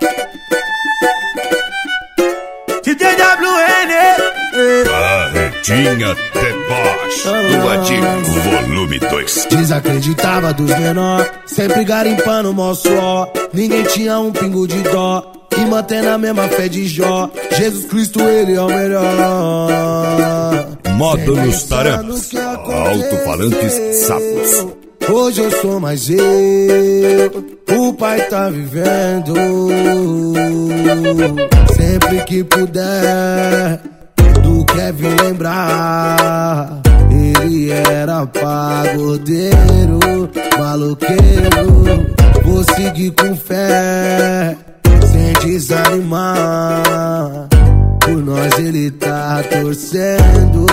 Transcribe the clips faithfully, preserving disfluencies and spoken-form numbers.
D J W N Barretinha Deboche do Ativo volume dois. Desacreditava dos menor, sempre garimpando mó suor. Ninguém tinha um pingo de dó e mantendo a mesma fé de Jó. Jesus Cristo, ele é o melhor. Modo nos taramas, alto-falantes sapos. Hoje eu sou mais eu, o pai tá vivendo. Sempre que puder, do Kevin lembrar. Ele era pagodeiro, maloqueiro. Vou seguir com fé, sem desanimar. Por nós ele tá torcendo.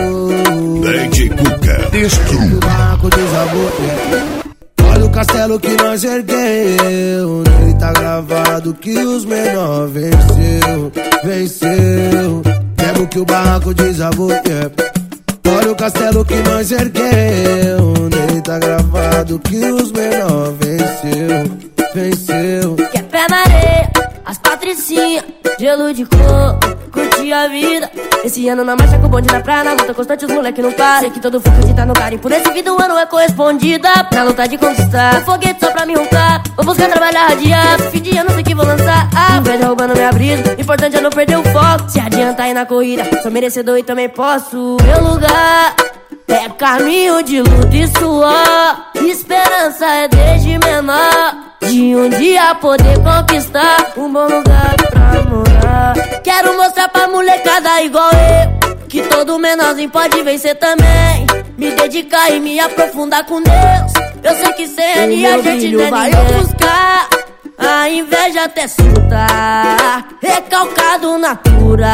Lady Cuca, destru. O barco desabou. Olha o castelo que nós ergueu. Nele tá gravado que os menor venceu, venceu. Mesmo que o barraco desabou, yeah. Olha o castelo que nós ergueu. Nele tá gravado que os menor venceu, venceu. Que é pé na areia, as patricinhas, gelo de cor, curti a vida. Esse ano na marcha com o bonde na praia, na luta constante os moleque não param. Sei que todo foco de tá no cara e por esse vida o ano é correspondida. Na luta de conquistar, um foguete só pra me roncar. Vou buscar trabalhar radiar, fim de ano sei que vou lançar. Ah, vai roubando minha brisa, importante é não perder o foco. Se adianta aí na corrida, sou merecedor e também posso. Meu lugar é caminho de luta e suor. Esperança é desde menor, de um dia poder conquistar um bom lugar pra morar. Quero mostrar pra molecada igual eu, que todo menorzinho pode vencer também. Me dedicar e me aprofundar com Deus. Eu sei que sem ele a gente não vai buscar. A inveja até soltar, recalcado na cura.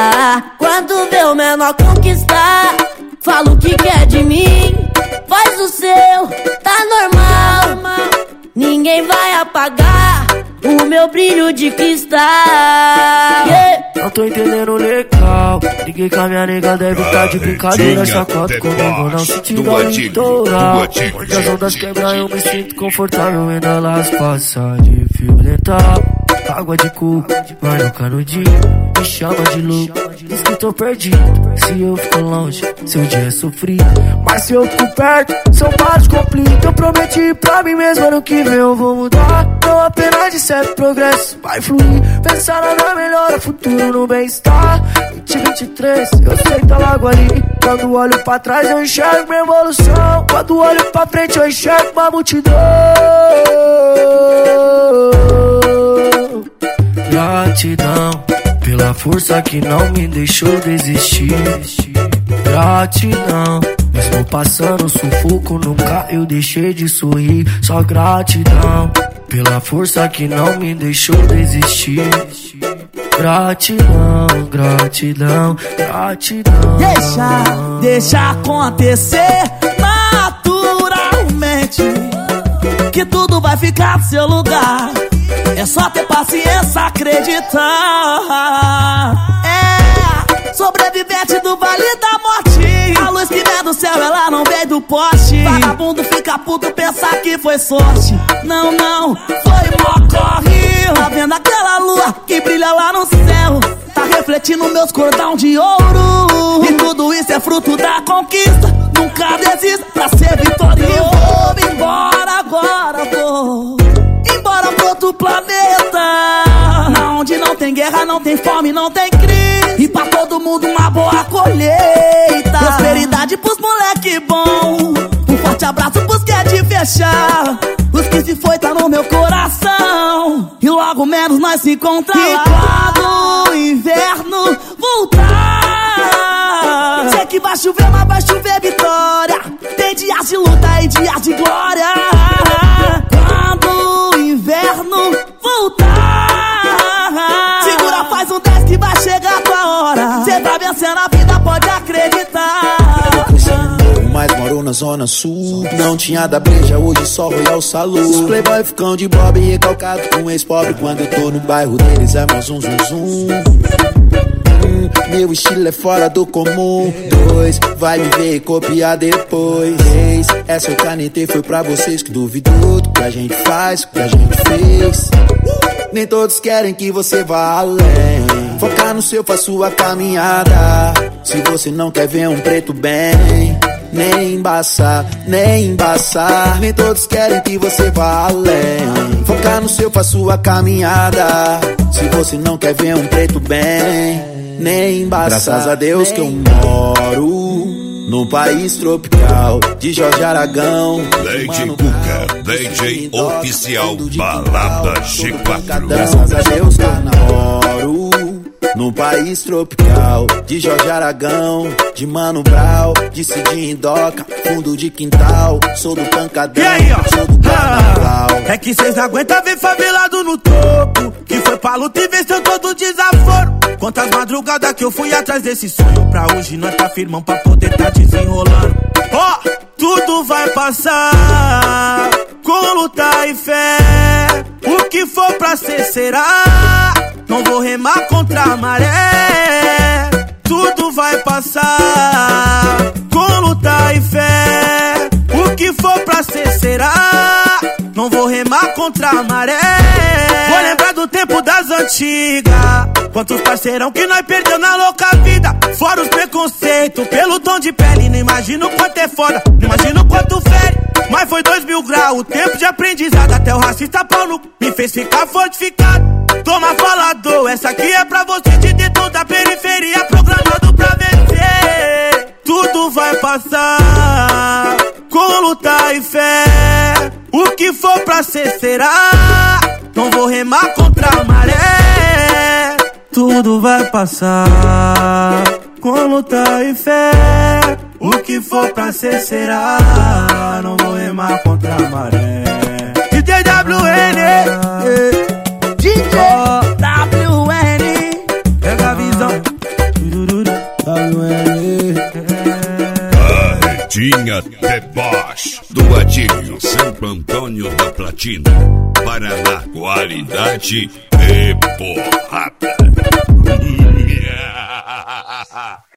Quando vê o menor conquistar, fala o que quer de mim. Faz o seu, tá normal. Ninguém vai apagar o meu brilho de cristal, yeah. Não tô entendendo legal. Liguei com a minha nega, deve tá de brincadeira. Chacota comigo, não se tira o litoral. Onde as ondas quebram eu me sinto confortável. Vendo elas passar de violentar. Água de coco, vai no canudinho. Me chama de louco, diz que tô perdido. Se eu fico longe, seu dia é sofrido. Mas se eu fico perto, são vários conflitos. Eu prometi pra mim mesmo, ano que vem eu vou mudar. Não apenas de certo progresso, vai fluir. Pensar na melhora, futuro no bem-estar. vinte e vinte e três, eu sei que tá logo ali. Quando olho pra trás eu enxergo minha evolução. Quando olho pra frente eu enxergo uma multidão. Gratidão pela força que não me deixou desistir. Gratidão, mesmo passando sufoco, nunca eu deixei de sorrir. Só gratidão pela força que não me deixou desistir. Gratidão, gratidão, gratidão. Deixa, deixa acontecer naturalmente, que tudo vai ficar no seu lugar. É só ter paciência, acreditar. É, sobrevivente do Vale da Morte. A luz que vem do céu, ela não veio do poste. Vagabundo fica puto, pensar que foi sorte. Não, não, foi mó corre. Tá vendo aquela lua que brilha lá no céu? Tá refletindo meus cordão de ouro. E tudo isso é fruto da conquista. Nunca desista pra ser vitorioso. E vou embora agora, vou embora pro outro planeta, onde não tem guerra, não tem fome, não tem crise. E pra todo mundo uma boa colheita. Prosperidade pros moleque bom. Um forte abraço pros que é de fechar. Os que se foi tá no meu coração. E logo menos nós se encontramos. E quando o inverno voltar, sei que vai chover, mas vai chover vitória. Tem dias de luta e dias de glória. Quando o inverno voltar, segura, faz um dez que vai chegar a tua hora. Cê tá vencendo a vida, pode acreditar. Mas morou na zona sul. Não tinha da breja, hoje só Royal Salud. Os playboy ficam de bob e recalcado com ex-pobre. Quando eu tô no bairro deles é mó zum zum zum. Hum, meu estilo é fora do comum. Dois, vai me ver e copiar depois. Três, essa eu canetei foi pra vocês que duvidou do que a gente faz, do que a gente fez. Nem todos querem que você vá além. Focar no seu, faz sua caminhada. Se você não quer ver um preto bem, nem embaçar, nem embaçar. Nem todos querem que você vá além. Focar no seu, faz sua caminhada. Se você não quer ver um preto bem, nem embaçar. Graças a Deus que eu moro num país tropical de Jorge Aragão, Lady Cuca, D J oficial Balada G quatro. Graças a Deus que eu moro num país tropical de Jorge Aragão, de Mano Brown, de Cidinho Doca, fundo de quintal. Sou do pancadão, e aí, ó? sou do carnaval. Ah, é que cês aguentam ver favelado no topo, que foi pra luta e venceu todo desaforo. Quantas madrugadas que eu fui atrás desse sonho, pra hoje nós tá firmão pra poder tá desenrolando. Ó, oh, tudo vai passar com luta e fé. O que for pra ser será. Não vou remar contra a maré. Tudo vai passar com luta e fé. O que for pra ser será. Não vou remar contra a maré. Vou lembrar do tempo das antigas. Quantos parceirão que nós perdeu na louca vida. Fora os preconceitos pelo tom de pele. Não imagino quanto é foda, não imagino quanto fere. Mas foi dois mil graus, o tempo de aprendizado. Até o racista pau no me fez ficar fortificado. Toma falador, essa aqui é pra você de dentro da periferia, programado pra vencer. Tudo vai passar com luta e fé. O que for pra ser será. Não vou remar contra a maré. Tudo vai passar com luta e fé. O que for pra ser será. Não vou remar contra a maré. D J W N, D J W N, pega a visão. W N. Carretinha Deboche do Adílio, Santo Antônio da Platina, Paraná, qualidade e porrada.